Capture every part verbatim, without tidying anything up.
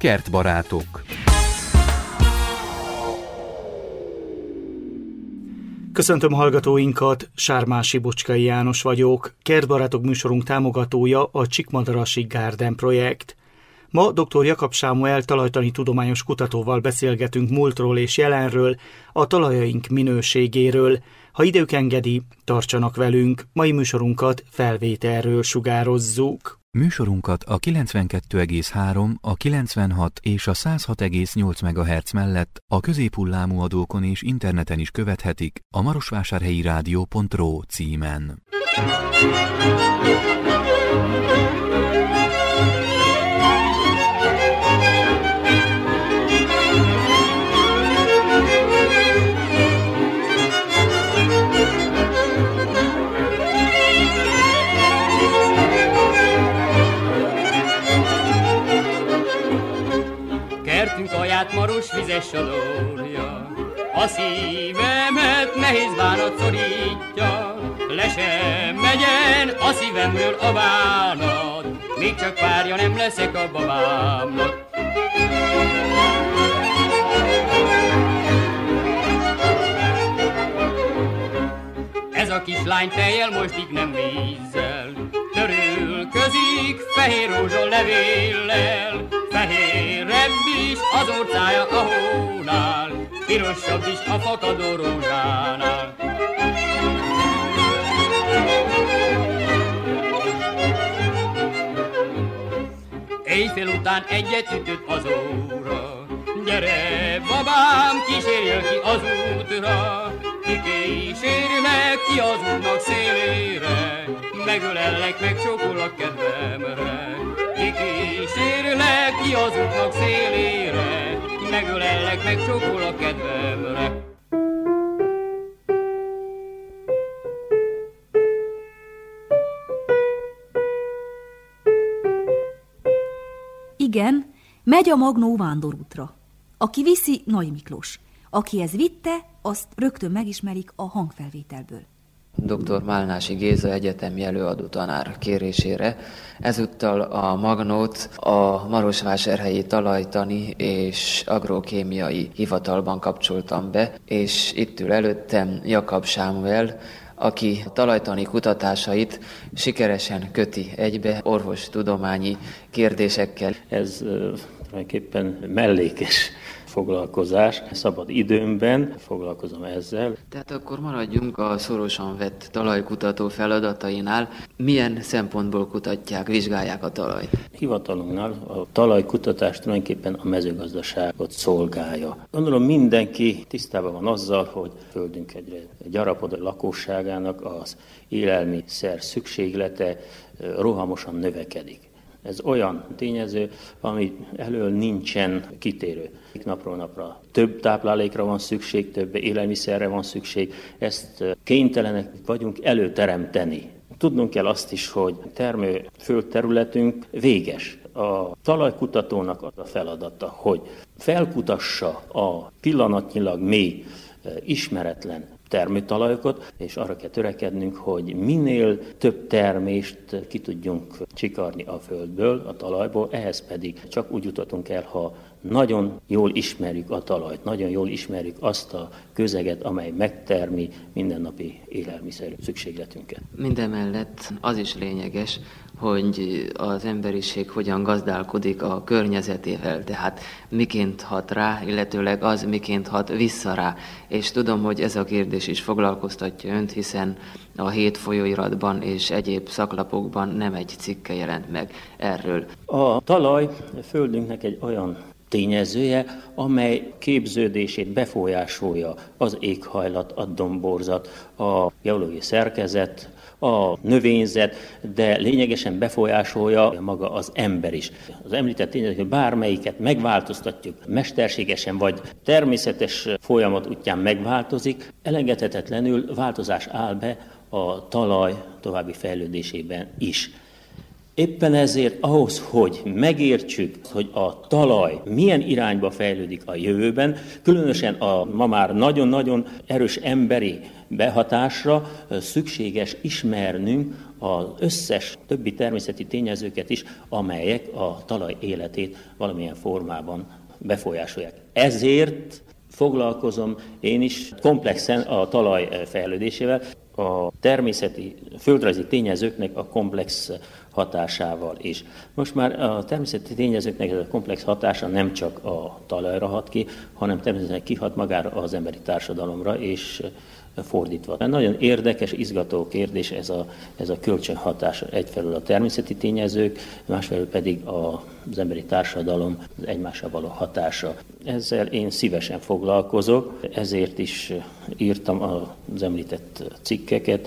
Kertbarátok. Köszöntöm hallgatóinkat, Sármási Bocskai János vagyok, Kertbarátok műsorunk támogatója a Csíkmadarasi Garden projekt. Ma dr. Jakab Sámuel talajtani tudományos kutatóval beszélgetünk múltról és jelenről, a talajaink minőségéről. Ha idők engedi, tartsanak velünk, mai műsorunkat felvételről sugározzuk. Műsorunkat a kilencvenkettő egész három, a kilencvenhat és a száz hat egész nyolc megahertz mellett a középhullámú adókon és interneten is követhetik a marosvásárhelyi rádió pont ro címen. Kertünk alját maros vizes sodorja, a szívemet nehéz bánat szorítja. Le sem megyen a szívemről a bánat, még csak párja nem leszek a babámnak. Ez a kislány tejjel mostik nem vízzel, törülközik fehér rózsa levéllel. Fehérebb is az orcája a hónál, pirosabb is a fakadó rózsánál. Éjfél után egyet ütött az óra, gyere babám, kísérjél ki az útra. Kikísérlek ki az útnak szélére, megölellek, megcsókolak kedvemre. Kikísérlek ki az útnak szélére, megölellek, megcsókolak kedvemre. Igen, megy a Magnó vándorútra. Aki viszi, Nagy Miklós. Aki ez vitte, azt rögtön megismerik a hangfelvételből. doktor Málnási Géza egyetemi előadó tanár kérésére ezúttal a Magnót a Marosvásárhelyi Talajtani és Agrokémiai Hivatalban kapcsoltam be, és itt ül előttem Jakab Sámuel, aki a talajtani kutatásait sikeresen köti egybe orvostudományi kérdésekkel. Ez uh, tulajdonképpen mellékes foglalkozás. Szabad időmben foglalkozom ezzel. Tehát akkor maradjunk a szorosan vett talajkutató feladatainál. Milyen szempontból kutatják, vizsgálják a talajt? Hivatalunknál a talajkutatás tulajdonképpen a mezőgazdaságot szolgálja. Gondolom mindenki tisztában van azzal, hogy földünk egyre gyarapodó lakosságának az élelmiszer szükséglete rohamosan növekedik. Ez olyan tényező, ami elől nincsen kitérő. Napról napra több táplálékra van szükség, több élelmiszerre van szükség, ezt kénytelenek vagyunk előteremteni. Tudnunk kell azt is, hogy termő földterületünk véges. A talajkutatónak az a feladata, hogy felkutassa a pillanatnyilag mély, ismeretlen termőtalajokat, és arra kell törekednünk, hogy minél több termést ki tudjunk csikarni a földből, a talajból, ehhez pedig csak úgy jutatunk el, ha nagyon jól ismerjük a talajt, nagyon jól ismerjük azt a közeget, amely megtermi mindennapi élelmiszer szükségletünket. Mindemellett az is lényeges, hogy az emberiség hogyan gazdálkodik a környezetével, tehát miként hat rá, illetőleg az miként hat vissza rá. És tudom, hogy ez a kérdés is foglalkoztatja önt, hiszen a Hét folyóiratban és egyéb szaklapokban nem egy cikke jelent meg erről. A talaj földünknek egy olyan tényezője, amely képződését befolyásolja az éghajlat, a domborzat, a geológiai szerkezet, a növényzet, de lényegesen befolyásolja maga az ember is. Az említett tényező, hogy bármelyiket megváltoztatjuk, mesterségesen vagy természetes folyamat útján megváltozik, elengedhetetlenül változás áll be a talaj további fejlődésében is. Éppen ezért ahhoz, hogy megértsük, hogy a talaj milyen irányba fejlődik a jövőben, különösen a ma már nagyon-nagyon erős emberi behatásra szükséges ismernünk az összes többi természeti tényezőket is, amelyek a talaj életét valamilyen formában befolyásolják. Ezért foglalkozom én is komplexen a talaj fejlődésével, a természeti, földrajzi tényezőknek a komplex hatásával is. Most már a természeti tényezőknek ez a komplex hatása nem csak a talajra hat ki, hanem természetesen kihat magára az emberi társadalomra, és fordítva. Nagyon érdekes, izgató kérdés ez a, ez a kölcsönhatás. Egyfelől a természeti tényezők, másfelől pedig az emberi társadalom az egymással való hatása. Ezzel én szívesen foglalkozok, ezért is írtam az említett cikkeket,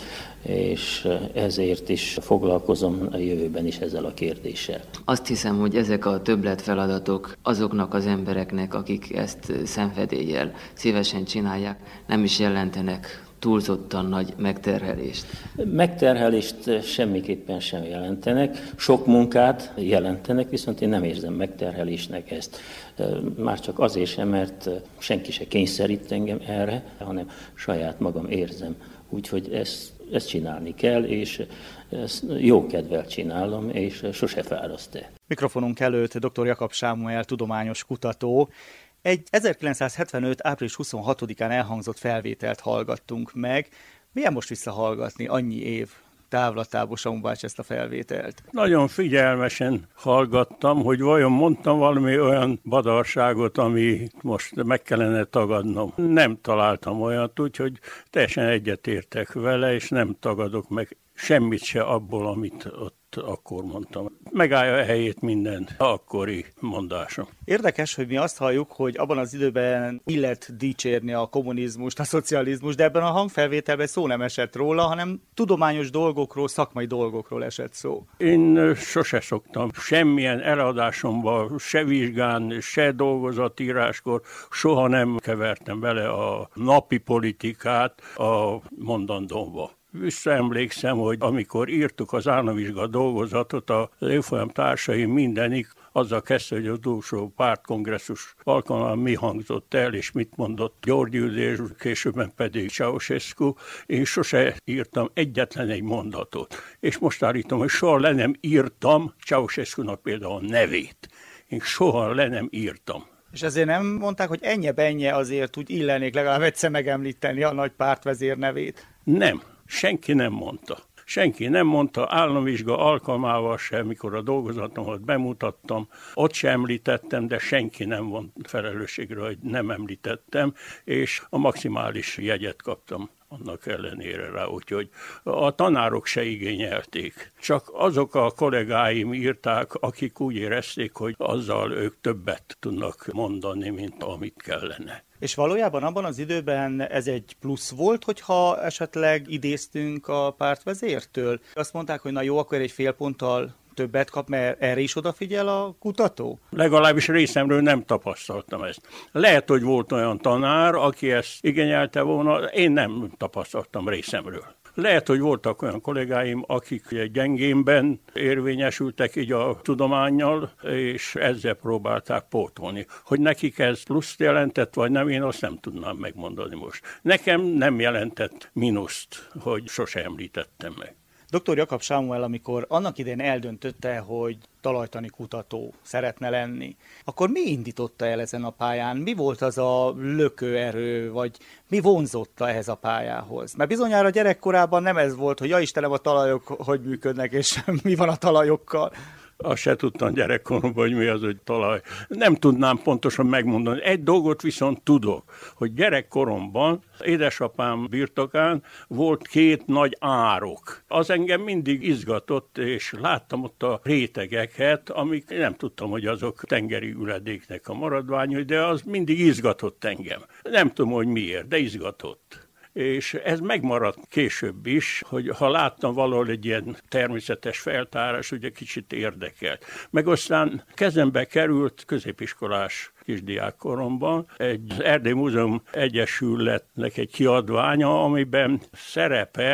és ezért is foglalkozom a jövőben is ezzel a kérdéssel. Azt hiszem, hogy ezek a többletfeladatok azoknak az embereknek, akik ezt szenvedéllyel szívesen csinálják, nem is jelentenek túlzottan nagy megterhelést. Megterhelést semmiképpen sem jelentenek, sok munkát jelentenek, viszont én nem érzem megterhelésnek ezt. Már csak azért sem, mert senki se kényszerít engem erre, hanem saját magam érzem. Úgyhogy ezt, ezt csinálni kell, és ezt jó kedvel csinálom, és sose fáraszt el. Mikrofonunk előtt dr. Jakab Sámuel tudományos kutató. Egy ezerkilencszázhetvenöt. április huszonhatodikán elhangzott felvételt hallgattunk meg. Milyen most visszahallgatni annyi év távlatából, Samu bácsi, ezt a felvételt? Nagyon figyelmesen hallgattam, hogy vajon mondtam valami olyan badarságot, ami most meg kellene tagadnom. Nem találtam olyat, úgyhogy teljesen egyetértek vele, és nem tagadok meg semmit se abból, amit ott akkor mondtam. Megállja a helyét minden akkori mondásom. Érdekes, hogy mi azt halljuk, hogy abban az időben illet dicsérni a kommunizmust, a szocializmust, de ebben a hangfelvételben szó nem esett róla, hanem tudományos dolgokról, szakmai dolgokról esett szó. Én sose szoktam semmilyen eladásomban, se vizsgán, se dolgozatíráskor soha nem kevertem bele a napi politikát a mondandómba. Visszaemlékszem, hogy amikor írtuk az államvizsga dolgozatot, az évfolyam társai mindenik azzal kezdte, hogy az utolsó pártkongresszus alkalommal mi hangzott el, és mit mondott György és későbben pedig Ceausescu. Én sose írtam egyetlen egy mondatot. És most állítom, hogy soha le nem írtam Ceausescunak például a nevét. Én soha le nem írtam. És ezért nem mondták, hogy ennyi-bennyi azért úgy illenék legalább egyszer megemlíteni a nagy pártvezér nevét? Nem. Senki nem mondta. Senki nem mondta, államvizsga alkalmával sem, mikor a dolgozatomat bemutattam, ott sem említettem, de senki nem vont felelősségre, hogy nem említettem, és a maximális jegyet kaptam annak ellenére rá, úgyhogy a tanárok se igényelték. Csak azok a kollégáim írták, akik úgy érezték, hogy azzal ők többet tudnak mondani, mint amit kellene. És valójában abban az időben ez egy plusz volt, hogyha esetleg idéztünk a pártvezértől? Azt mondták, hogy na jó, akkor egy fél ponttal többet kap, mert erre is odafigyel a kutató? Legalábbis részemről nem tapasztaltam ezt. Lehet, hogy volt olyan tanár, aki ezt igényelte volna, én nem tapasztaltam részemről. Lehet, hogy voltak olyan kollégáim, akik gyengénben érvényesültek így a tudománnyal, és ezzel próbálták pótolni. Hogy nekik ez pluszt jelentett, vagy nem, én azt nem tudnám megmondani most. Nekem nem jelentett mínuszt, hogy sose említettem meg. doktor Jakab Sámuel, amikor annak idején eldöntötte, hogy talajtani kutató szeretne lenni, akkor mi indította el ezen a pályán? Mi volt az a lökőerő, vagy mi vonzotta ehhez a pályához? Mert bizonyára gyerekkorában nem ez volt, hogy ja Istenem, a talajok hogy működnek, és mi van a talajokkal. Azt se tudtam gyerekkoromban, hogy mi az, hogy talaj. Nem tudnám pontosan megmondani. Egy dolgot viszont tudok, hogy gyerekkoromban édesapám birtokán volt két nagy árok. Az engem mindig izgatott, és láttam ott a rétegeket, amik nem tudtam, hogy azok tengeri üledéknek a maradványai, de az mindig izgatott engem. Nem tudom, hogy miért, de izgatott. És ez megmaradt később is, hogy ha láttam valahol egy ilyen természetes feltárás, ugye kicsit érdekelt. Meg aztán kezembe került középiskolás kisdiákkoromban egy Erdély Múzeum Egyesületnek egy kiadványa, amiben szerepelt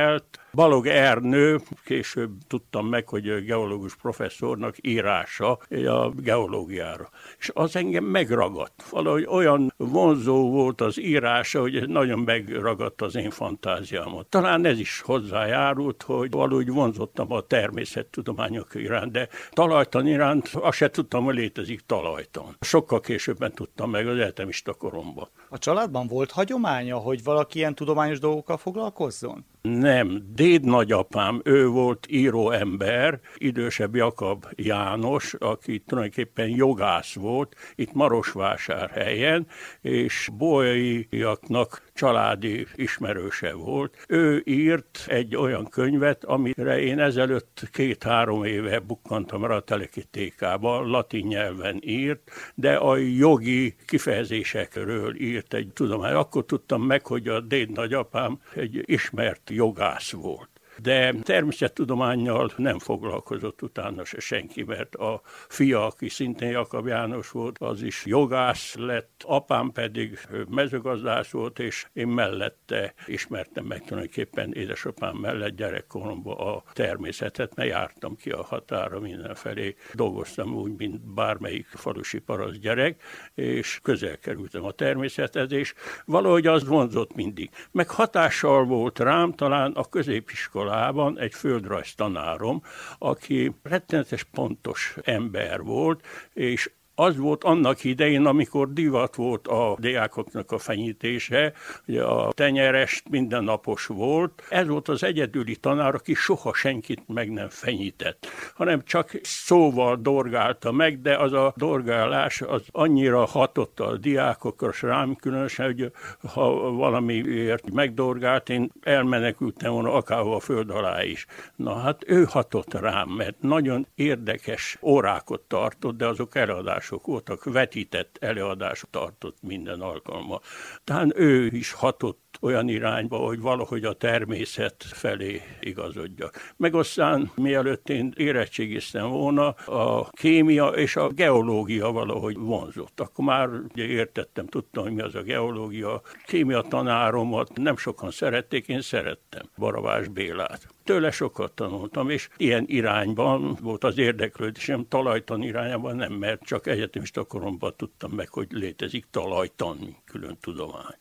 Balog Ernő, később tudtam meg, hogy geológus professzornak írása a geológiára. És az engem megragadt. Valahogy olyan vonzó volt az írása, hogy nagyon megragadt az én fantáziámat. Talán ez is hozzájárult, hogy valahogy vonzottam a természettudományok iránt, de talajtan iránt azt se tudtam, hogy létezik talajtan. Sokkal későbben tudtam meg az egyetemista koromban. A családban volt hagyománya, hogy valaki ilyen tudományos dolgokkal foglalkozzon? Nem, déd nagyapám, ő volt íróember, idősebb Jakab János, aki tulajdonképpen jogász volt, itt Marosvásárhelyen, és bolyaiaknak családi ismerőse volt. Ő írt egy olyan könyvet, amire én ezelőtt két-három éve bukkantam rá a Telekitékába, latin nyelven írt, de a jogi kifejezésekről írt egy tudomány. Akkor tudtam meg, hogy a déd nagyapám egy ismert jogász volt. De természettudománnyal nem foglalkozott utána se senki, mert a fia, aki szintén Jakab János volt, az is jogász lett, apám pedig mezőgazdász volt, és én mellette ismertem meg tulajdonképpen édesapám mellett gyerekkoromban a természetet, mert jártam ki a határa mindenfelé, dolgoztam úgy, mint bármelyik falusi parasz gyerek, és közel kerültem a természethez, és valahogy az vonzott mindig. Meg hatással volt rám talán a középiskolában egy földrajz tanárom, aki rettenetes pontos ember volt, és az volt annak idején, amikor divat volt a diákoknak a fenyítése, ugye a tenyerest mindennapos volt. Ez volt az egyedüli tanár, aki soha senkit meg nem fenyített, hanem csak szóval dorgálta meg, de az a dorgálás az annyira hatott a diákokra, és rám különösen, hogy ha valamiért megdorgált, én elmenekültem volna akárhol a föld alá is. Na hát ő hatott rám, mert nagyon érdekes órákat tartott, de azok előadások voltak, vetített előadások tartott minden alkalommal. Tehát ő is hatott olyan irányba, hogy valahogy a természet felé igazodjak. Meg aztán, mielőtt én érettségiztem volna, a kémia és a geológia valahogy vonzott. Akkor már ugye értettem, tudtam, hogy mi az a geológia. Kémia tanáromat nem sokan szerették, én szerettem, Barabás Bélát. Tőle sokat tanultam, és ilyen irányban volt az érdeklődésem, talajtan irányában nem, mert csak egyetemista koromban tudtam meg, hogy létezik talajtan, mint külön tudomány.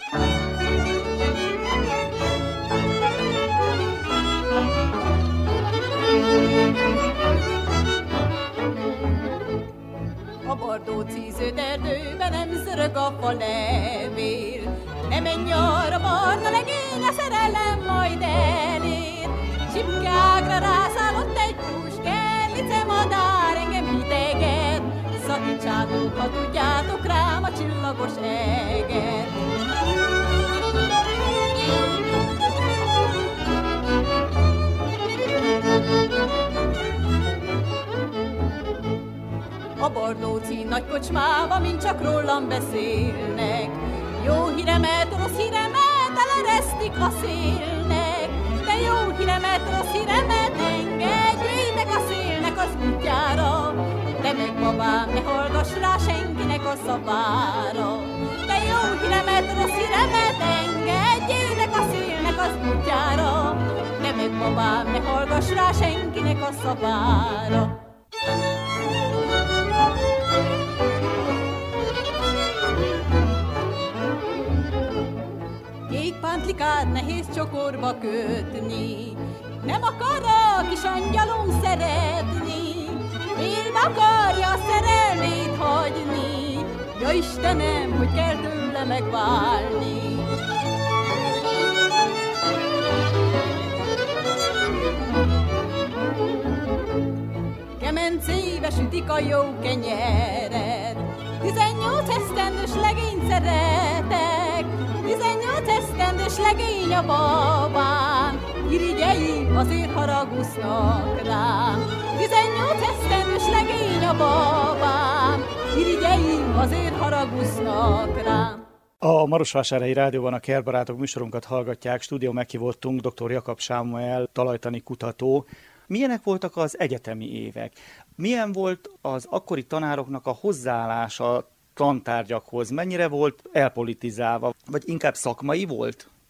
A bardóci zöld erdőben nem zörög a fa levél, ne menj arra, barna legény, a szerelem majd elér. Csipkágra rászállott egy puskerlice madár, engem hidegen szakítsátok, ha tudjátok rám a csillagos eget. A bardóci nagy kocsmába, mint csak rólam beszélnek, jó híremet, rossz híremet eleresztik a szélnek. De jó híremet, rossz híremet engedjétek a szélnek az útjára. Te meg babám, ne hallgass rá senkinek a szavára. De jó híremet, rossz híremet engedjétek a szélnek az útjára. Te meg babám, ne hallgass rá senkinek a szavára. Kék pántlikát nehéz csokorba kötni, nem akar a kis angyalom szeretni, félbe akarja a szerelmét hagyni, ja Istenem, hogy kell tőle megválni. Kemencébe sütik a jó kenyeret, tizennyolc esztendős legényt szeretek, tizennyolc esztendős legény a babám, irigyeim azért haragusznak rám. tizennyolc esztendős legény a babám, irigyeim azért haragusznak rám. A Marosvásárhelyi Rádióban a Kertbarátok műsorunkat hallgatják, stúdió meghívottunk dr. Jakab Sámuel, talajtani kutató. Milyenek voltak az egyetemi évek? Milyen volt az akkori tanároknak a hozzáállása tantárgyakhoz? Mennyire volt elpolitizálva, vagy inkább szakmai volt?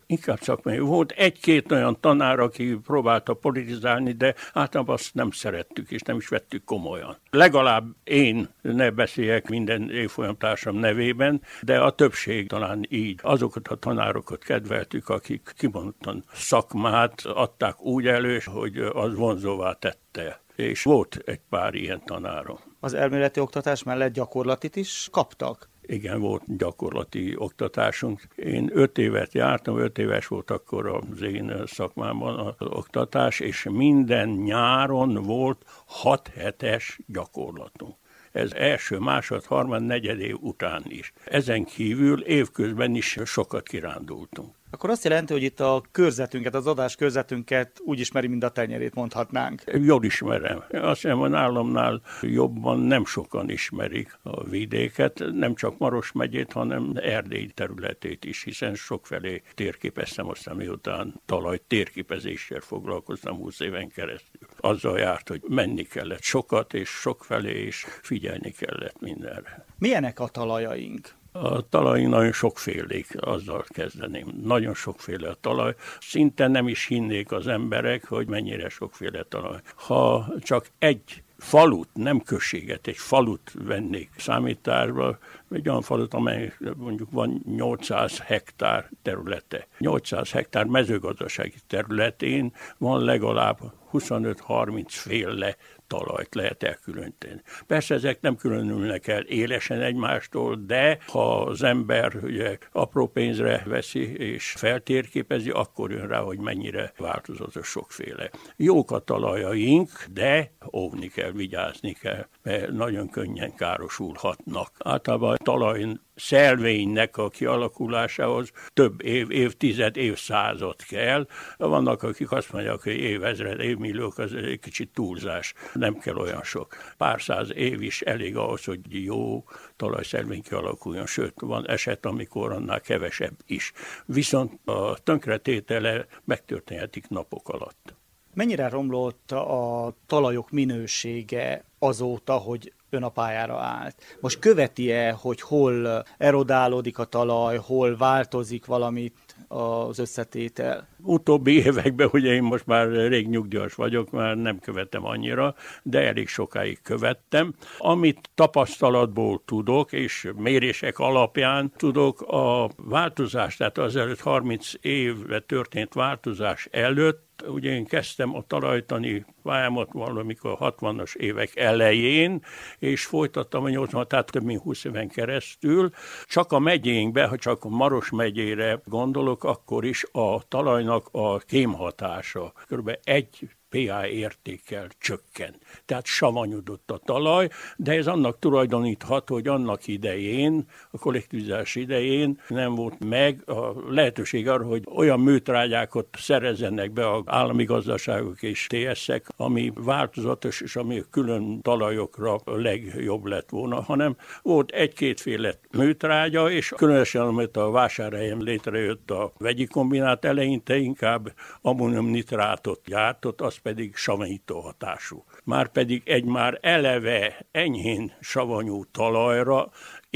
Inkább szakmai. Volt egy-két olyan tanár, aki próbálta politizálni, de általában azt nem szerettük, és nem is vettük komolyan. Legalább én ne beszéljek minden évfolyamtársam nevében, de a többség talán így. Azokat a tanárokat kedveltük, akik kimondottan szakmát adták úgy elő, hogy az vonzóvá tette. És volt egy pár ilyen tanárom. Az elméleti oktatás mellett gyakorlatit is kaptak? Igen, volt gyakorlati oktatásunk. Én öt évet jártam, öt éves volt akkor az én szakmámban az oktatás, és minden nyáron volt hat hetes gyakorlatunk. Ez első, másod, harmad, negyed év után is. Ezen kívül évközben is sokat kirándultunk. Akkor azt jelenti, hogy itt a körzetünket, az adás körzetünket úgy ismeri, mint a tenyerét mondhatnánk. Jól ismerem. Azt hiszem, hogy nálamnál jobban nem sokan ismerik a vidéket, nem csak Maros megyét, hanem Erdély területét is, hiszen sokfelé térképeztem, aztán miután talaj térképezéssel foglalkoztam húsz éven keresztül. Azzal járt, hogy menni kellett sokat, és sokfelé, és figyelni kellett mindenre. Milyenek a talajaink? A talaj nagyon sokfélék, azzal kezdeném. Nagyon sokféle a talaj. Szinte nem is hinnék az emberek, hogy mennyire sokféle talaj. Ha csak egy falut, nem községet, egy falut vennék számításba, egy olyan falut, amely mondjuk van nyolcszáz hektár területe. nyolcszáz hektár mezőgazdasági területén van legalább huszonöt-harminc féle talajt lehet elkülöníteni. Persze ezek nem különülnek el élesen egymástól, de ha az ember ugye apró pénzre veszi és feltérképezi, akkor jön rá, hogy mennyire változatos sokféle. Jók a talajaink, de óvni kell, vigyázni kell, mert nagyon könnyen károsulhatnak. Általában a talaj szelvénynek a kialakulásához több év, évtized, évszázad kell. Vannak, akik azt mondják, hogy évezred, évmilliók, az egy kicsit túlzás. Nem kell olyan sok. Pár száz év is elég ahhoz, hogy jó talajszelvény kialakuljon, sőt, van eset, amikor annál kevesebb is. Viszont a tönkretétele megtörténhetik napok alatt. Mennyire romlott a talajok minősége azóta, hogy ön a pályára állt? Most követi-e, hogy hol erodálódik a talaj, hol változik valamit az összetétel? Utóbbi években, ugye én most már rég nyugdíjas vagyok, már nem követem annyira, de elég sokáig követtem. Amit tapasztalatból tudok, és mérések alapján tudok, a változás, tehát az előtt harminc évve történt változás előtt, ugye én kezdtem a talajtani pályámat valamikor a hatvanas évek elején, és folytattam a nyolcvan, tehát több mint húsz éven keresztül. Csak a megyénkbe, ha csak a Maros megyére gondolok, akkor is a talajnak a kémhatása kb. egy pé á értékkel csökkent. Tehát savanyodott a talaj, de ez annak tulajdonítható, hogy annak idején, a kollektivizás idején nem volt meg a lehetőség arra, hogy olyan műtrágyákat szerezzenek be az állami gazdaságok és té es-ek, ami változatos és ami külön talajokra a legjobb lett volna, hanem volt egy-kétféle műtrágya, és különösen, amit a Vásárhelyen létrejött a vegyi kombinát, eleinte inkább ammóniumnitrátot gyártott, az pedig savanyító hatású. Márpedig egy már eleve enyhén savanyú talajra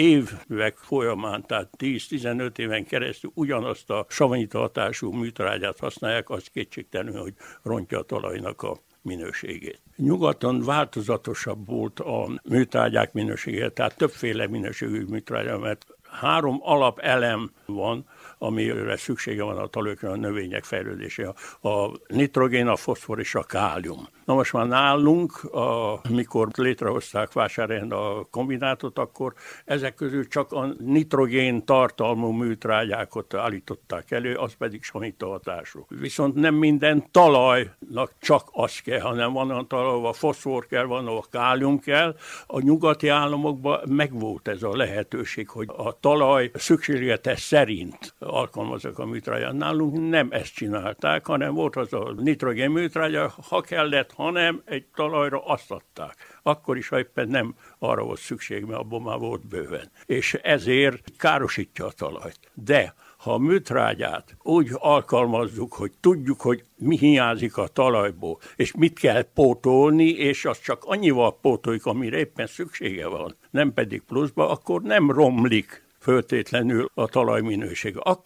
évek folyamán, tehát tíz-tizenöt éven keresztül ugyanazt a savanyító hatású műtrágyát használják, az kétségtelenül, hogy rontja a talajnak a minőségét. Nyugaton változatosabb volt a műtrágyák minősége, tehát többféle minőségű műtrágya, mert három alapelem van, amire szüksége van a talajokra, a növények fejlődése. A nitrogén, a foszfor és a kálium. Na most már nálunk, amikor létrehozták Vásárhelyen a kombinátot, akkor ezek közül csak a nitrogén tartalmú műtrágyákat állították elő, az pedig savanyító hatású. Viszont nem minden talajnak csak az kell, hanem van olyan talaj, ahol a foszfor kell, van, ahol a kálium kell. A nyugati államokban megvolt ez a lehetőség, hogy a talaj szükségletes szerint alkalmazzak a műtrágyát. Nálunk nem ezt csinálták, hanem volt az a nitrogén műtrágya, ha kellett, hanem egy talajra azt adták. Akkor is, ha éppen nem arra volt szükség, mert abban már volt bőven. És ezért károsítja a talajt. De ha a műtrágyát úgy alkalmazzuk, hogy tudjuk, hogy mi hiányzik a talajból, és mit kell pótolni, és azt csak annyival pótoljuk, amire éppen szüksége van, nem pedig pluszba, akkor nem romlik föltétlenül a talaj minősége. Akkor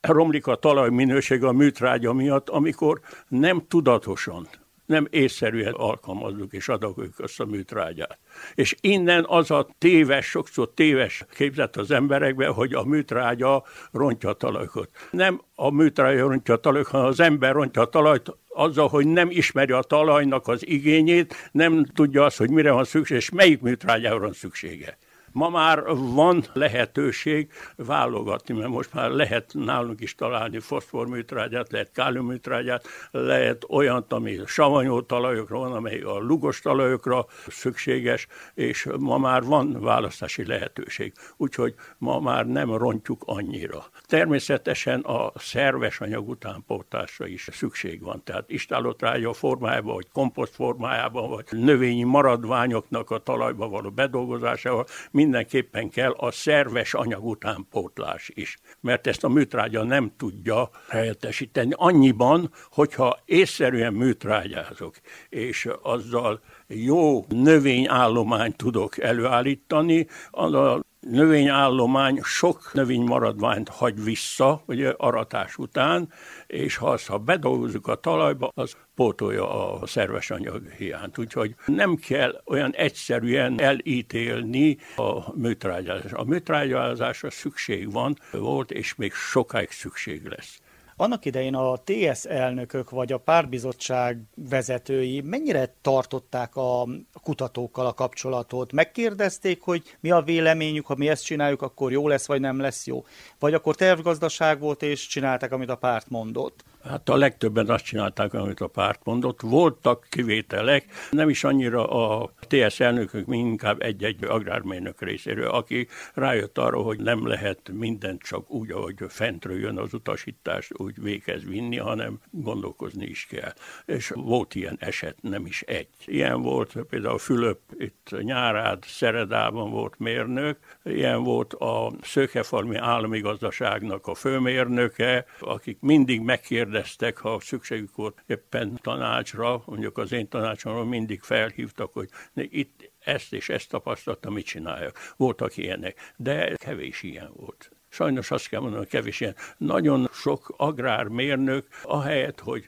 romlik a talajminőség a műtrágya miatt, amikor nem tudatosan, nem észszerűen alkalmazzuk és adagoljuk azt a műtrágyát. És innen az a téves, sokszor téves képzet az emberekbe, hogy a műtrágya rontja a talajokat. Nem a műtrágya rontja a talajokat, hanem az ember rontja a talajt azzal, hogy nem ismeri a talajnak az igényét, nem tudja azt, hogy mire van szükség, és melyik műtrágyára van szüksége. Ma már van lehetőség válogatni, mert most már lehet nálunk is találni foszforműtrágyát, lehet káliumműtrágyát, lehet olyant, ami savanyú talajokra van, amely a lugos talajokra szükséges, és ma már van választási lehetőség. Úgyhogy ma már nem rontjuk annyira. Természetesen a szerves anyag utánpótlásra is szükség van. Tehát istállótrágya formájában, vagy komposzt formájában, vagy növényi maradványoknak a talajba való bedolgozásával mindenképpen kell a szerves anyag utánpótlás is, mert ezt a műtrágya nem tudja helyettesíteni. Annyiban, hogyha észszerűen műtrágyázok, és azzal jó növényállományt tudok előállítani, az a növényállomány sok növénymaradványt hagy vissza, ugye aratás után, és ha azt ha bedolgozzuk a talajba, az pótolja a szerves anyag hiányt. Úgyhogy nem kell olyan egyszerűen elítélni a műtrágyázást. A műtrágyázásra szükség van, volt, és még sokáig szükség lesz. Annak idején a té es elnökök vagy a pártbizottság vezetői mennyire tartották a kutatókkal a kapcsolatot? Megkérdezték, hogy mi a véleményük, ha mi ezt csináljuk, akkor jó lesz, vagy nem lesz jó? Vagy akkor tervgazdaság volt, és csinálták, amit a párt mondott? Hát a legtöbben azt csinálták, amit a párt mondott. Voltak kivételek, nem is annyira a té es elnökök, mint inkább egy-egy agrármérnök részéről, aki rájött arra, hogy nem lehet mindent csak úgy, ahogy fentről jön az utasítás, úgy véghez vinni, hanem gondolkozni is kell. És volt ilyen eset, nem is egy. Ilyen volt például Fülöp itt Nyárád, Szeredában volt mérnök, ilyen volt a Szőkefarmi állami gazdaságnak a főmérnöke, akik mindig megkérdezték, kérdeztek, ha szükségük volt éppen tanácsra, mondjuk az én tanácsomról mindig felhívtak, hogy itt ezt és ezt tapasztaltam, mit csináljak. Voltak ilyenek, de kevés ilyen volt. Sajnos azt kell mondanom, hogy kevés ilyen. Nagyon sok agrármérnök, ahelyett, hogy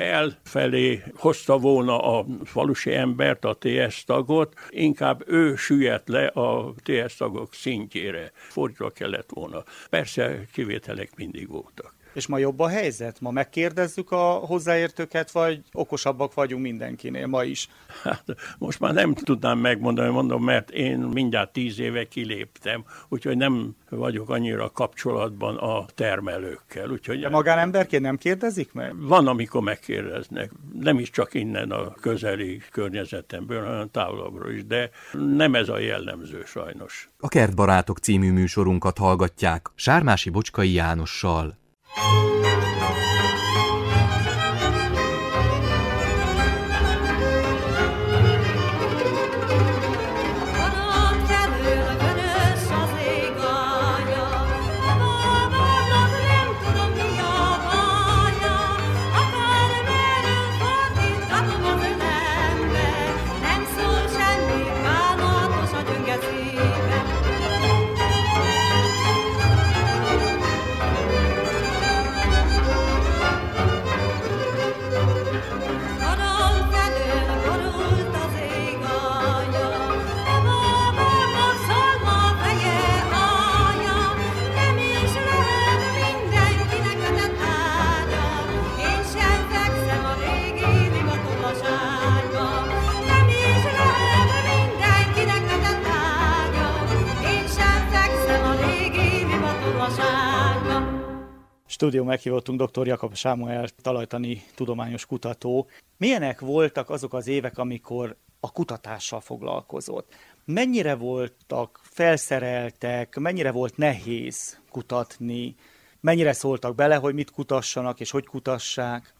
felfelé hozta volna a falusi embert, a té es tagot, inkább ő süllyedt le a té es tagok szintjére. Fordítva kellett volna. Persze kivételek mindig voltak. És ma jobb a helyzet? Ma megkérdezzük a hozzáértőket, vagy okosabbak vagyunk mindenkinél ma is? Hát most már nem tudnám megmondani, mondom, mert én mindjárt tíz éve kiléptem, úgyhogy nem vagyok annyira kapcsolatban a termelőkkel. Úgyhogy de magánemberként nem kérdezik meg? Van, amikor megkérdeznek. Nem is csak innen a közeli környezetemből, hanem távolabbról is, de nem ez a jellemző sajnos. A Kertbarátok című műsorunkat hallgatják Sármási Bocskai Jánossal. Stúdió meghívottunk dr. Jakab Sámuel, talajtani tudományos kutató. Milyenek voltak azok az évek, amikor a kutatással foglalkozott? Mennyire voltak felszereltek, mennyire volt nehéz kutatni? Mennyire szóltak bele, hogy mit kutassanak és hogy kutassák?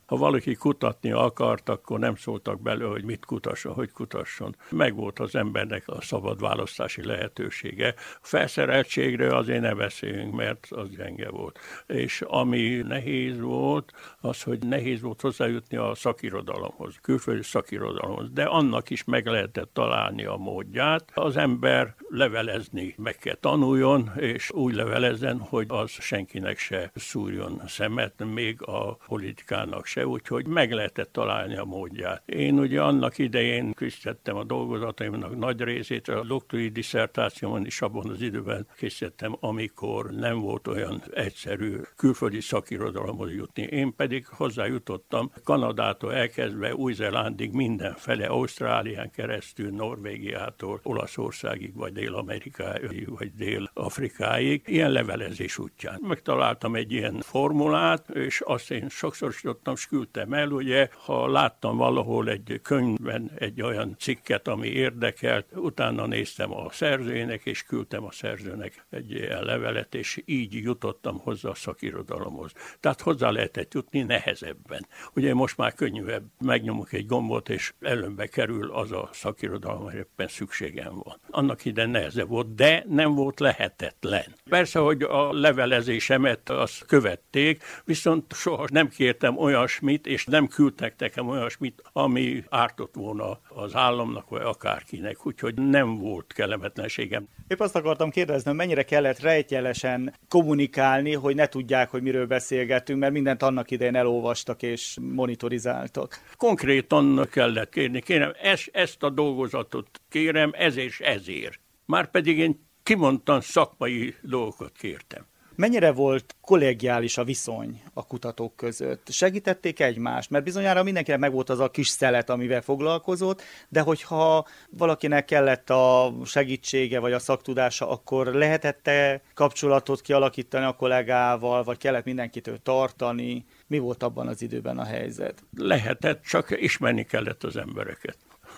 Ha valaki kutatni akart, akkor nem szóltak bele, hogy mit kutasson, hogy kutasson. Megvolt az embernek a szabad választási lehetősége. A felszereltségről azért ne beszéljünk, mert az gyenge volt. És ami nehéz volt, az, hogy nehéz volt hozzájutni a szakirodalomhoz, külföldi szakirodalomhoz, de annak is meg lehetett találni a módját. Az ember levelezni meg kell tanuljon, és úgy levelezzen, hogy az senkinek se szúrjon szemet, még a politikának se, úgyhogy meg lehetett találni a módját. Én ugye annak idején készítettem a dolgozataimnak nagy részét, a doktori disszertációmon is abban az időben készítettem, amikor nem volt olyan egyszerű külföldi szakirodalomhoz jutni. Én pedig hozzájutottam Kanadától elkezdve Új-Zélandig mindenfele, Ausztrálián keresztül, Norvégiától, Olaszországig, vagy Dél-Amerikáig, vagy Dél-Afrikáig, ilyen levelezés útján. Megtaláltam egy ilyen formulát, és azt én sokszor tudtam, és küldtem el, ugye, ha láttam valahol egy könyvben egy olyan cikket, ami érdekelt, utána néztem a szerzőjének, és küldtem a szerzőnek egy ilyen levelet, és így jutottam hozzá a szakirodalomhoz. Tehát hozzá lehetett jutni nehezebben. Ugye most már könnyűbb, megnyomok egy gombot, és előbbe kerül az a szakirodalom, hogy éppen szükségem van. Annak ide nehezebb volt, de nem volt lehetetlen. Persze, hogy a levelezésemet azt követték, viszont soha nem kértem olyasmit, és nem küldtek nekem olyasmit, ami ártott volna az államnak, vagy akárkinek, úgyhogy nem volt kellemetlenségem. Épp azt akartam kérdezni, mennyire kellett rejtjelesen kommunikálni, hogy ne tudják, hogy miről beszélgetünk, mert mindent annak idején elolvastak és monitorizáltak. Konkrétan kellett kérni, kérem, ezt, ezt a dolgozatot kérem, ez és ezért. Márpedig én kimondtan szakmai dolgokat kértem. Mennyire volt kollegiális a viszony a kutatók között? Segítették egymást? Mert bizonyára mindenkinek megvolt az a kis szelet, amivel foglalkozott, de hogyha valakinek kellett a segítsége vagy a szaktudása, akkor lehetett-e kapcsolatot kialakítani a kollégával, vagy kellett mindenkitől tartani? Mi volt abban az időben a helyzet? Lehetett, csak ismerni kellett az embereket.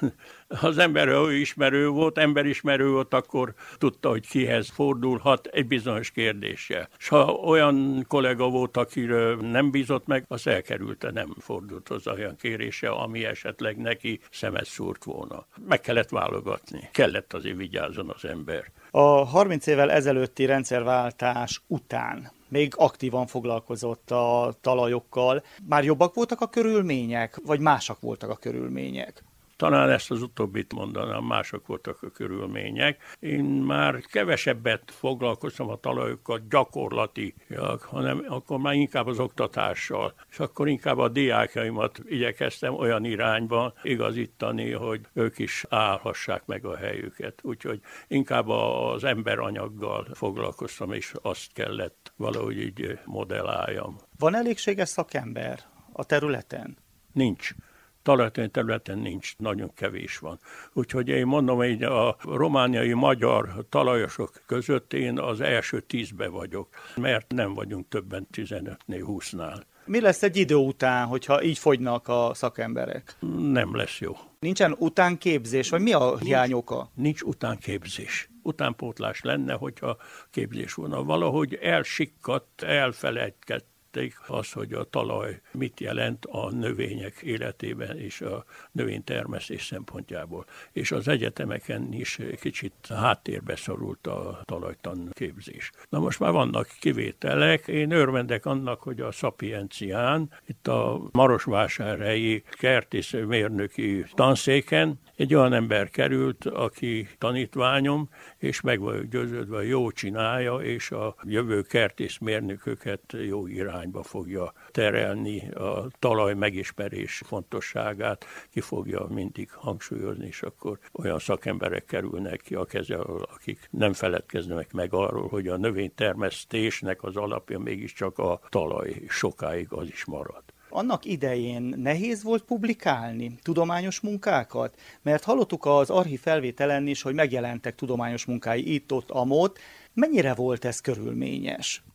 Az ember, ő ismerő volt, emberismerő volt, akkor tudta, hogy kihez fordulhat egy bizonyos kérdéssel. És ha olyan kollega volt, akiről nem bízott meg, az elkerülte, nem fordult hozzá olyan kérése, ami esetleg neki szemet szúrt volna. Meg kellett válogatni. Kellett azért vigyázzon az ember. A harminc évvel ezelőtti rendszerváltás után még aktívan foglalkozott a talajokkal. Már jobbak voltak a körülmények, vagy másak voltak a körülmények? Talán ezt az utóbbit mondanám, mások voltak a körülmények. Én már kevesebbet foglalkoztam a talajokkal gyakorlatilag, hanem akkor már inkább az oktatással. És akkor inkább a diákjaimat igyekeztem olyan irányba igazítani, hogy ők is állhassák meg a helyüket. Úgyhogy inkább az emberanyaggal foglalkoztam, és azt kellett valahogy így modelláljam. Van elégséges szakember a területen? Nincs. Talajtani területen nincs, nagyon kevés van. Úgyhogy én mondom, hogy a romániai magyar talajosok között én az első tízbe vagyok, mert nem vagyunk többen tizenötnél, húsznál. Mi lesz egy idő után, hogyha így fogynak a szakemberek? Nem lesz jó. Nincsen utánképzés, vagy mi a hiány oka? Nincs utánképzés. Utánpótlás lenne, hogyha képzés volna. Valahogy elsikkadt, elfelejtkedt az, hogy a talaj mit jelent a növények életében és a növénytermesztés szempontjából. És az egyetemeken is kicsit háttérbe szorult a talajtanképzés. Na most már vannak kivételek. Én örvendek annak, hogy a Szapiencián, itt a marosvásárhelyi kertészmérnöki tanszéken egy olyan ember került, aki tanítványom, és meg vagyok győződve, jó csinálja, és a jövő kertészmérnököket jó irányba fogja terelni, a talaj megismerés fontosságát ki fogja mindig hangsúlyozni, és akkor olyan szakemberek kerülnek ki a keze, akik nem feledkeznek meg arról, hogy a növénytermesztésnek az alapja mégiscsak a talaj, sokáig az is marad. Annak idején nehéz volt publikálni tudományos munkákat? Mert hallottuk az archív felvételen is, hogy megjelentek tudományos munkái itt, ott, amott. Mennyire volt ez körülményes?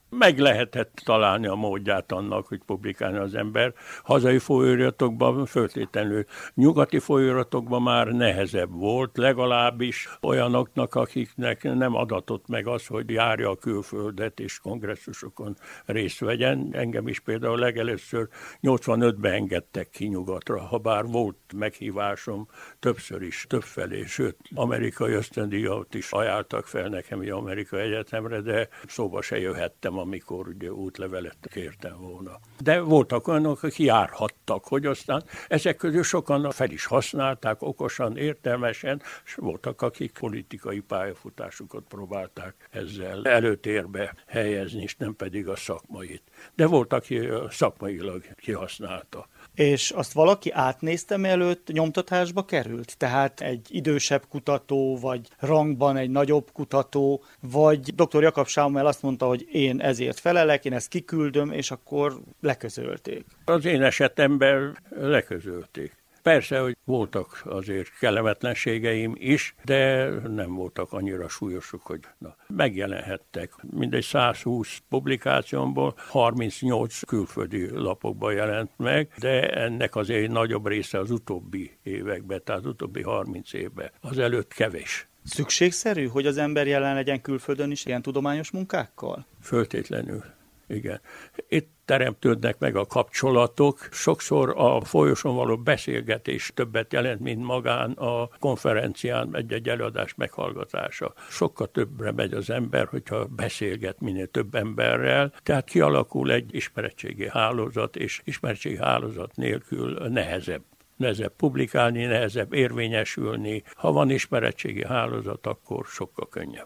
Meg lehetett találni a módját annak, hogy publikálni az ember. Hazai folyóiratokban föltétlenül, nyugati folyóiratokban már nehezebb volt, legalábbis olyanoknak, akiknek nem adatott meg az, hogy járja a külföldet és kongresszusokon részt vegyen. Engem is például legelőször nyolcvanötben engedtek ki nyugatra, ha bár volt meghívásom többször is, többfelé, sőt, amerikai ösztöndíjat is ajánltak fel nekem egy amerikai egyetemre, de szóba se jöhettem, amikor ugye útlevelet kértem volna. De voltak olyanok, akik járhattak, hogy aztán ezek közül sokan fel is használták, okosan, értelmesen, és voltak, akik politikai pályafutásukat próbálták ezzel előtérbe helyezni, és nem pedig a szakmait. De volt, aki szakmailag kihasználta. És azt valaki átnézte, mielőtt nyomtatásba került? Tehát egy idősebb kutató, vagy rangban egy nagyobb kutató, vagy doktor Jakab Sámuel azt mondta, hogy én ezért felelek, én ezt kiküldöm, és akkor leközölték. Az én esetemben leközölték. Persze, hogy voltak azért kellemetlenségeim is, de nem voltak annyira súlyosok, hogy na, megjelenhettek. Mindegy száz húsz publikációmból harmincnyolc külföldi lapokban jelent meg, de ennek azért egy nagyobb része az utóbbi években, tehát az utóbbi harminc évben. Az előtt kevés. Szükségszerű, hogy az ember jelen legyen külföldön is ilyen tudományos munkákkal? Föltétlenül, igen. Itt teremtődnek meg a kapcsolatok. Sokszor a folyosón való beszélgetés többet jelent, mint magán a konferencián egy-egy előadás meghallgatása. Sokkal többre megy az ember, hogyha beszélget minél több emberrel, tehát kialakul egy ismeretségi hálózat, és ismeretségi hálózat nélkül nehezebb. Nehezebb publikálni, nehezebb érvényesülni. Ha van ismeretségi hálózat, akkor sokkal könnyebb.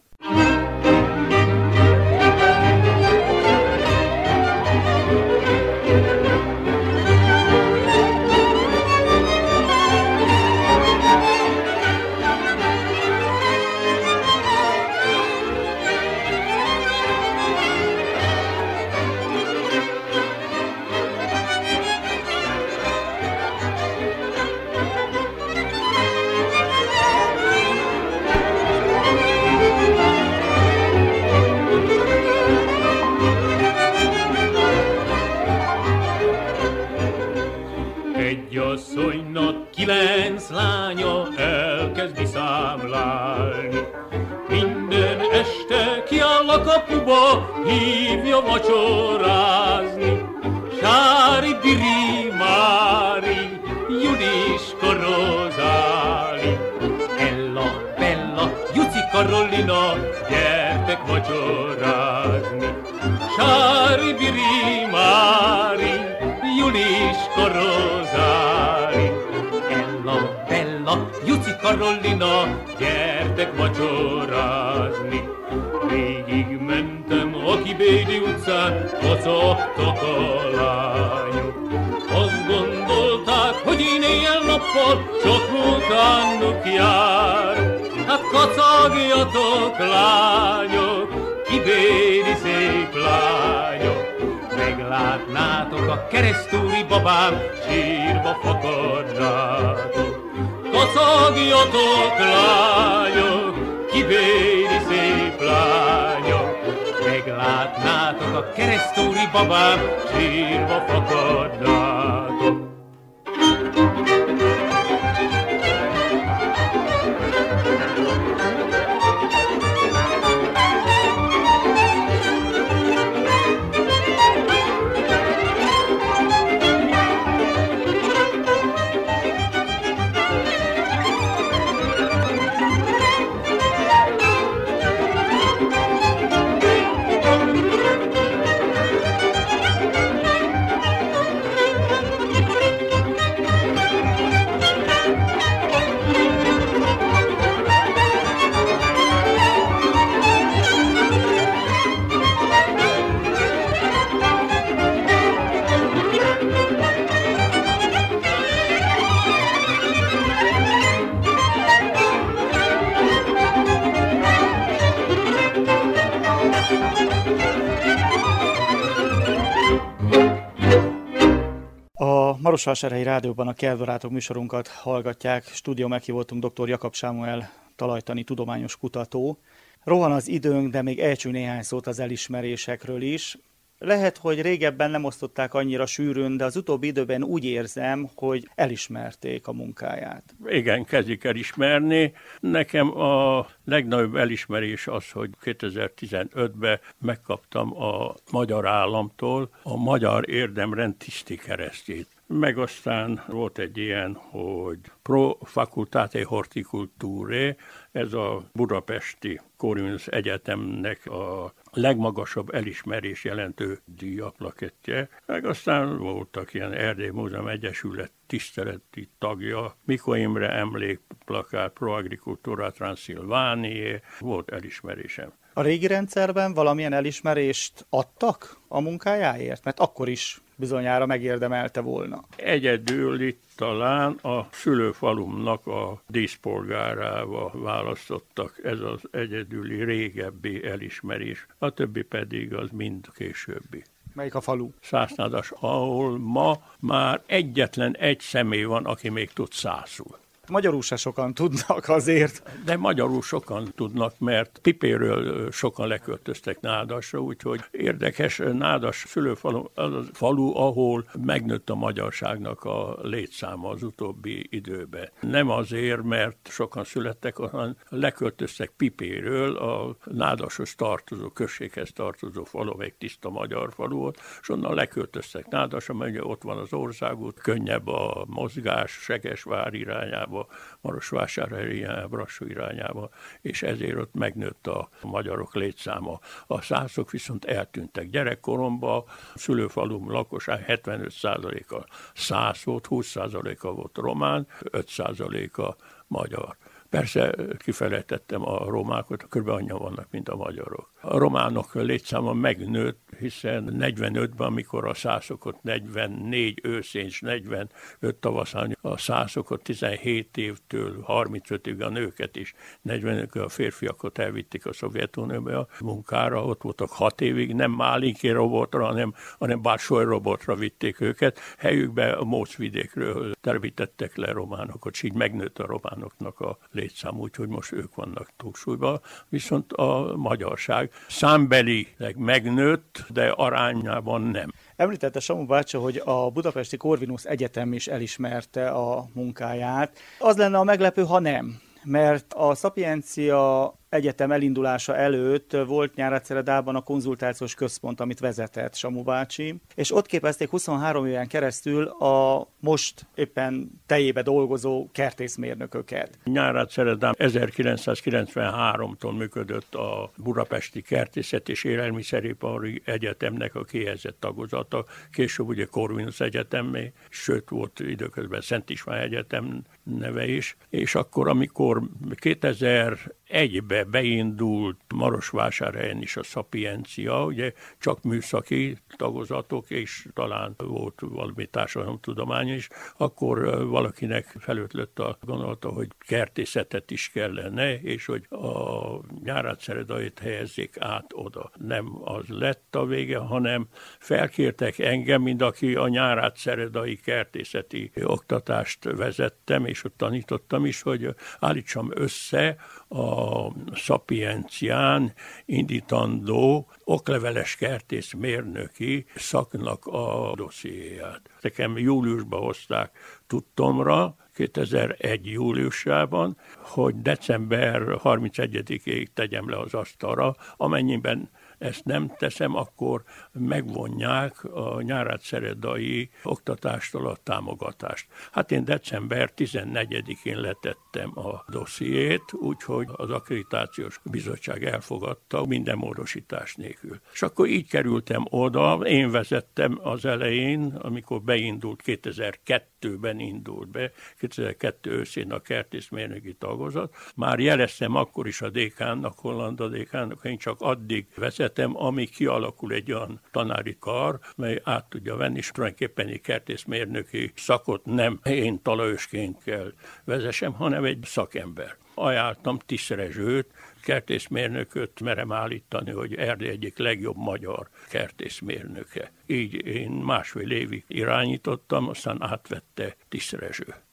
Asszonynak kilenc lánya elkezdi számlálni. Minden este kiáll a kapuba, hívja vacsorázni. Sári, Biri, Mári, Juliska, Rozáli, Ella, Bella, Juci, Karolina, gyertek vacsorázni. Sári, Biri, Mári, Juliska, Rozáli, Ella, Bella, Juci, Karolina, gyertek vacsorázni. Végig mentem a Kibédi utcán, kacagtak a lányok. Azt gondolták, hogy én éjjel-nappal csak utánuk jár. Hát kacagjatok, lányok, Kibédi szép lányok. Meglátnátok a keresztúri babám, sírva fakadnátok. Kacagjatok, lányok, Kibédi szép lányok. Meglátnátok a keresztúri babám, sírva fakadnátok. Marosvásárhelyi Rádióban a Kertbarátok műsorunkat hallgatják. Stúdió meghívottunk doktor Jakab Sámuel talajtani tudományos kutató. Rohan az időnk, de még elcsünk néhány szót az elismerésekről is. Lehet, hogy régebben nem osztották annyira sűrűn, de az utóbbi időben úgy érzem, hogy elismerték a munkáját. Igen, kezdik elismerni. Nekem a legnagyobb elismerés az, hogy kétezer-tizenötben megkaptam a magyar államtól a Magyar Érdemrend tisztikeresztjét. Meg aztán volt egy ilyen, hogy Pro Facultate Horticulturae, ez a budapesti Corvinus Egyetemnek a legmagasabb elismerés jelentő díjaplakettje. Meg aztán voltak ilyen Erdély Múzeum Egyesület tiszteleti tagja, Mikó Imre emlékplakát, Pro Agricultura Transylvaniae, volt elismerésem. A régi rendszerben valamilyen elismerést adtak a munkájáért? Mert akkor is bizonyára megérdemelte volna. Egyedül itt talán a szülőfalumnak a díszpolgárával választottak, ez az egyedüli régebbi elismerés, a többi pedig az mind későbbi. Melyik a falu? Szásznádas, ahol ma már egyetlen egy személy van, aki még tud szászul. Magyarul se sokan tudnak azért. De magyarul sokan tudnak, mert Pipéről sokan leköltöztek Nádasra, úgyhogy érdekes, Nádas szülőfalu az a falu, ahol megnőtt a magyarságnak a létszáma az utóbbi időben. Nem azért, mert sokan születtek, hanem leköltöztek Pipéről, a Nádashoz tartozó, községhez tartozó falu, egy tiszta magyar falu volt, és onnan leköltöztek Nádasra, mert ott van az országút, könnyebb a mozgás Segesvár irányába, Marosvásárhely irányába, Brassó irányába, és ezért ott megnőtt a magyarok létszáma. A szászok viszont eltűntek. Gyerekkoromban a szülőfalum lakosság hetvenöt százaléka szász volt, húsz százaléka volt román, öt százaléka magyar. Persze kifelejtettem a romákat, kb. Annyian vannak, mint a magyarok. A románok létszáma megnőtt, hiszen negyvenötben, amikor a szászokot negyvennégy őszén és negyvenöt tavaszán, a szászokot tizenhét évtől harmincötig a nőket is, negyvenötig a férfiakat elvitték a Szovjetunióba a munkára, ott voltak hat évig, nem Málinki robotra, hanem, hanem Bársoly robotra vitték őket, helyükbe a Mócvidékről telepítettek le románokat, és így megnőtt a románoknak a létszám, úgyhogy most ők vannak túlsúlyban, viszont a magyarság számbelileg megnőtt, de arányában nem. Említette Samu bácsi, hogy a budapesti Corvinus Egyetem is elismerte a munkáját. Az lenne a meglepő, ha nem, mert a Szapiencia Egyetem elindulása előtt volt Nyárádszeredában a konzultációs központ, amit vezetett Samu bácsi, és ott képezték huszonhárom éven keresztül a most éppen tejébe dolgozó kertészmérnököket. Nyárádszeredán ezerkilencszázkilencvenháromtól működött a Budapesti Kertészet és Élelmiszeripari Egyetemnek a kihelyezett tagozata, később ugye Corvinus Egyetemé, sőt volt időközben Szent István Egyetem neve is, és akkor, amikor kétezer-egyben beindult Marosvásárhelyen is a Szapiencia, ugye csak műszaki tagozatok, és talán volt valami társadalomtudomány is, akkor valakinek felötlött a gondolata, hogy kertészetet is kellene, és hogy a Nyárádszeredait helyezzék át oda. Nem az lett a vége, hanem felkértek engem, mint aki a Nyárádszeredai kertészeti oktatást vezettem, és ott tanítottam is, hogy állítsam össze a Szapiencián indítandó okleveles kertészmérnöki szaknak a dossziéját. Nekem júliusban hozták tudtomra, kétezer-egy júliusában, hogy december harmincegyedikéig tegyem le az asztalra, amennyiben ezt nem teszem, akkor megvonják a Nyárádszeredai oktatástól a támogatást. Hát én december tizennegyedikén letettem a dossziét, úgyhogy az akkreditációs bizottság elfogadta minden módosítás nélkül. És akkor így kerültem oda, én vezettem az elején, amikor beindult, kétezer-kettőben indult be, kétezer-kettő őszén a kertészmérnöki tagozat. Már jeleztem akkor is a dékánnak, Hollanda dékánnak, én csak addig vezettem, amíg kialakul egy olyan tanári kar, mely át tudja venni, és tulajdonképpen egy kertészmérnöki szakot nem én talajosként kell vezessem, hanem egy szakember. Ajánlottam Tisz Rezsőt, kertészmérnököt merem állítani, hogy Erdély egyik legjobb magyar kertészmérnöke. Így én másfél évig irányítottam, aztán átvette Tisz Rezső.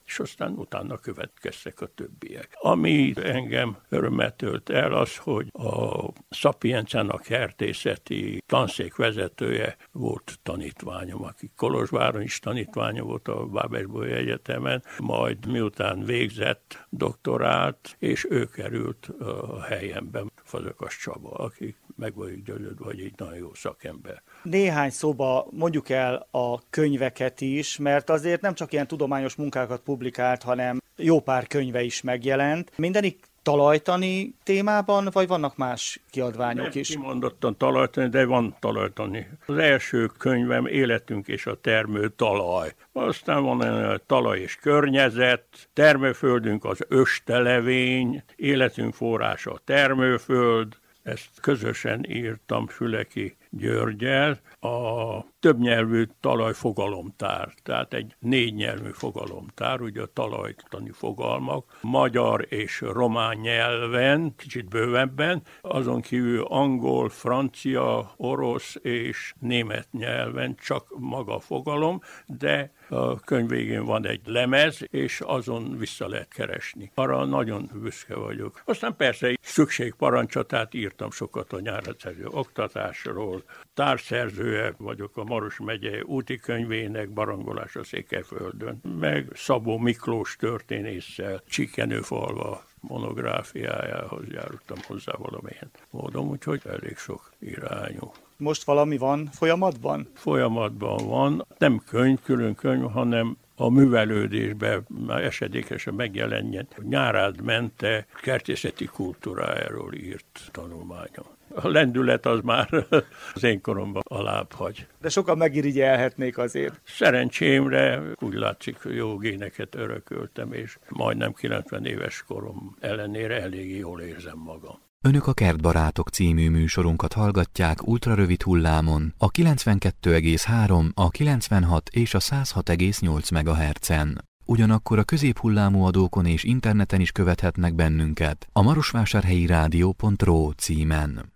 és aztán utána következtek a többiek. Ami engem örömmel tölt el az, hogy a Szapiencának kertészeti tanszék vezetője volt tanítványom, aki Kolozsváron is tanítványa volt a Bábesbolyai Egyetemen, majd miután végzett, doktorált, és ő került a helyemben, Fazekas Csaba, aki meg vagyok győződve, hogy egy nagyon jó szakember. Néhány szóba mondjuk el a könyveket is, mert azért nem csak ilyen tudományos munkákat publikált, hanem jó pár könyve is megjelent. Mindenik talajtani témában, vagy vannak más kiadványok nem is? Kimondottan talajtani, de van talajtani. Az első könyvem Életünk és a termő talaj. Aztán van a talaj és környezet, termőföldünk az östelevény, életünk forrása a termőföld, ezt közösen írtam Füleki Györggyel, a többnyelvű talajfogalomtár, tehát egy négynyelvű fogalomtár, ugye a talajtani fogalmak, magyar és román nyelven, kicsit bővebben, azon kívül angol, francia, orosz és német nyelven csak maga a fogalom, de a könyv végén van egy lemez, és azon vissza lehet keresni. Arra nagyon büszke vagyok. Aztán persze szükségparancsot, tehát írtam sokat a nyáregyszerű oktatásról, társszerzője vagyok a Maros megye úti könyvének, Barangolás a Székelyföldön, meg Szabó Miklós történésszel Csikkenőfalva monográfiájához járultam hozzá valamilyen módon, úgyhogy elég sok irányú. Most valami van folyamatban? Folyamatban van, nem könyv, külön könyv, hanem a művelődésben esedékesen megjelenjen. Nyárád Mente kertészeti kultúrájáról írt tanulmányom. A lendület az már az én koromban alább hagy. De sokan megirigyelhetnék azért. Szerencsémre úgy látszik, jó géneket örököltem, és majdnem kilencven éves korom ellenére elég jól érzem magam. Önök a Kertbarátok című műsorunkat hallgatják ultrarövid hullámon, a kilencvenkettő egész három, a kilencvenhat és a száz hat egész nyolc megahertzen. Ugyanakkor a középhullámú adókon és interneten is követhetnek bennünket a marosvásárhelyi rádió pont ro címen.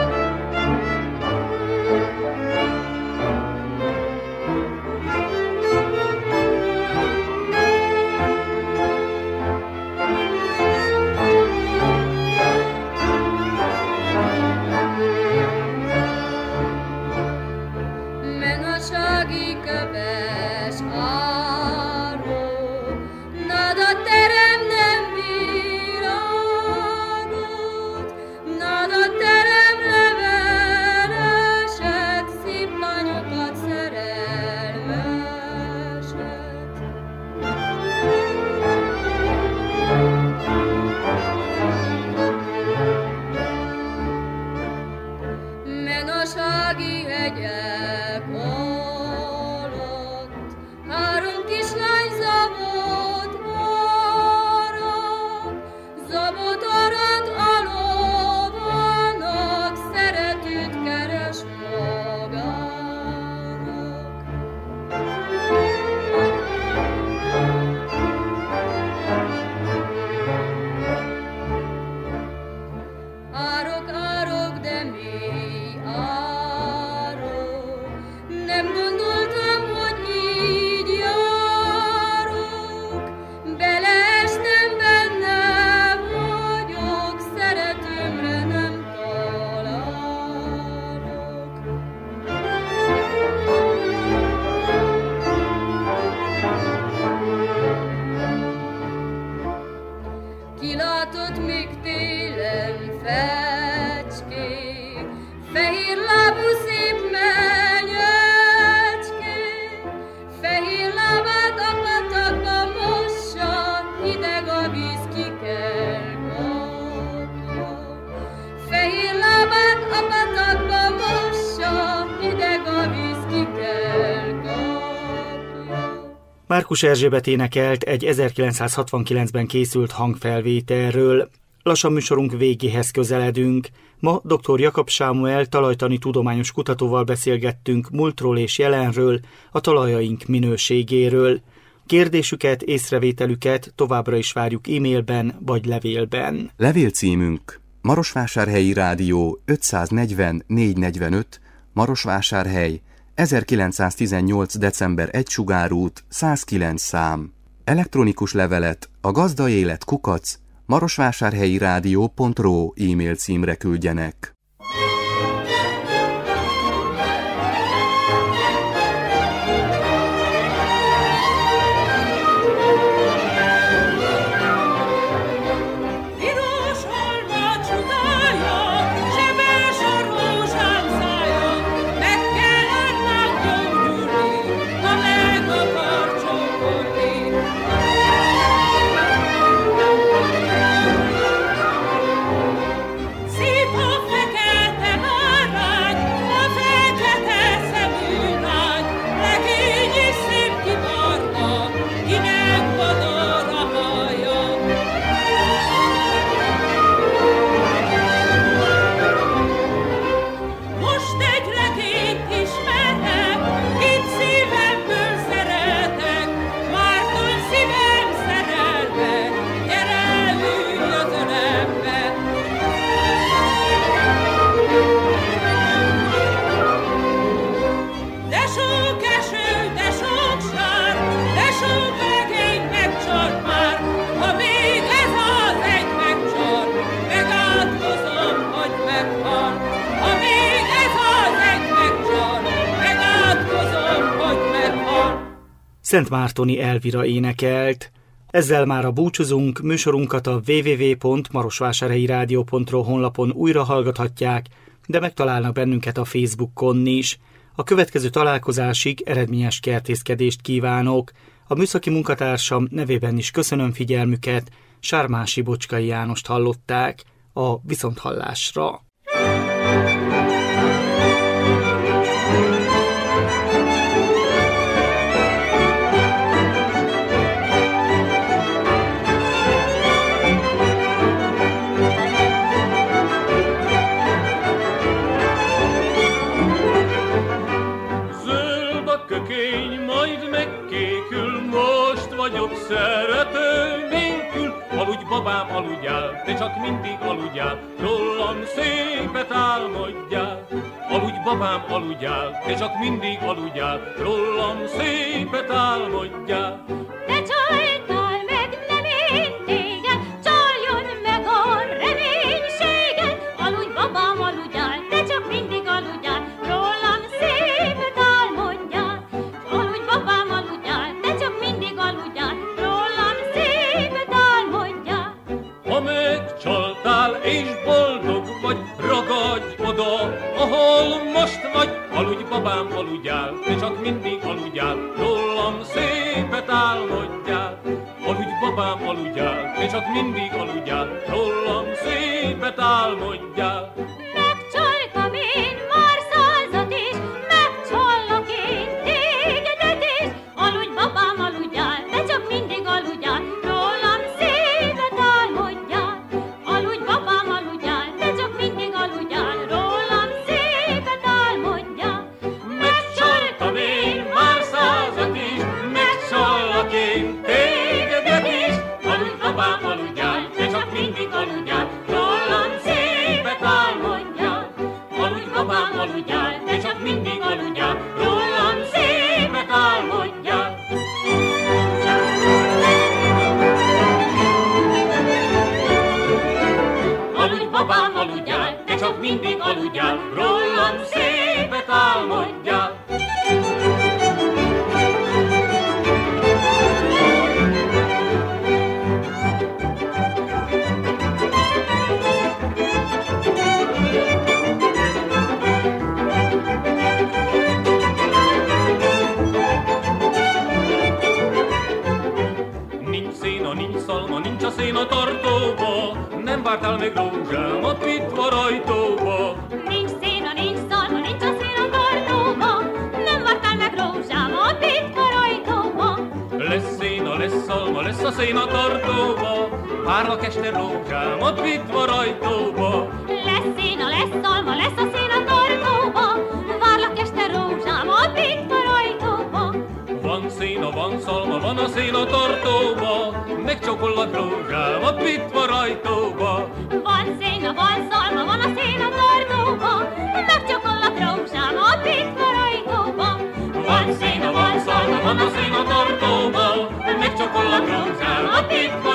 Márkus Erzsébet énekelt egy ezerkilencszázhatvankilencben készült hangfelvételről. Lassan műsorunk végéhez közeledünk. Ma dr. Jakab Sámuel talajtani tudományos kutatóval beszélgettünk múltról és jelenről, a talajaink minőségéről. Kérdésüket, észrevételüket továbbra is várjuk e-mailben vagy levélben. Levélcímünk Marosvásárhelyi Rádió ötszáznegyven négyszáznegyvenöt, Marosvásárhely, ezerkilencszáztizennyolc. december egy Sugárút, száz kilenc szám. Elektronikus levelet a gazdaélet kukac marosvásárhelyi rádió pont ro e-mail címre küldjenek. Szentmártoni Elvira énekelt. Ezzel már a búcsúzunk, műsorunkat a double-u double-u double-u pont marosvásárhelyi rádió pont ro honlapon újra hallgathatják, de megtalálnak bennünket a Facebookon is. A következő találkozásig eredményes kertészkedést kívánok. A műszaki munkatársam nevében is köszönöm figyelmüket, Sármási Bocskai Jánost hallották. A viszonthallásra. Szerető nélkül, aludj babám, aludjál, te csak mindig aludjál, rólam szépet álmodjál. Aludj babám, aludjál, te csak mindig aludjál, rólam szépet álmodjál. Te csaltál meg, nem én téged, csaljon meg a reménységed. Aludj babám, aludjál, te csak mindig aludjál, rólam szépet álmodjál. Aludj babám, aludjál, te csak mindig aludjál, megcsaltál és boldog vagy, ragadj oda, ahol most vagy. Aludj babám, aludjál, te csak mindig aludjál, rólam szépet álmodjál. Aludj babám, aludjál, te csak mindig aludjál, rólam szépet álmodjál. Megcsaltam én már százat is, megcsallak én tégedet is. Aludj babám, aludjál, te csak mindig aludjál, rólam szépet álmodjál. Aludj babám, aludjál, te csak mindig aludjál, rólam szépet álmodjál. Megcsaltam én már százat is, megcsallak én tégedet is. Aludj babám, aludjál, te csak mindig aludjál, rólam szépet álmodjál. Aludj babám, aludjál, te csak mindig aludjál, rólam szépet álmodjál. Aludj babám, aludjál, te csak mindig aludjál, rólam szépet álmodjál. Nincs széna, nincs szalma, nincs a széna tartóba, nem vártál meg rózsám a pitva rajtóba. Nincs széna, nincs szalma, nincs a széna tartóba, nem vártál meg rózsám a pitva rajtóba. Lesz széna, lesz szalma, lesz a széna tartóba, várlak este rózsám a pitva rajtóba. Lesz széna, lesz szalma, lesz a széna tartóba, várlak este rózsám a pitva rajtóba. Van széna, van szalma, van a széna tartóba, megcsókollak rózsám a pitva rajtóba. Van széna, van szalma, van a széna tartóba, megcsókollak rózsám a pitva rajtóba. Van széna, van szalma, van a szín a tartóba, megcsokol a gróncál, a pitva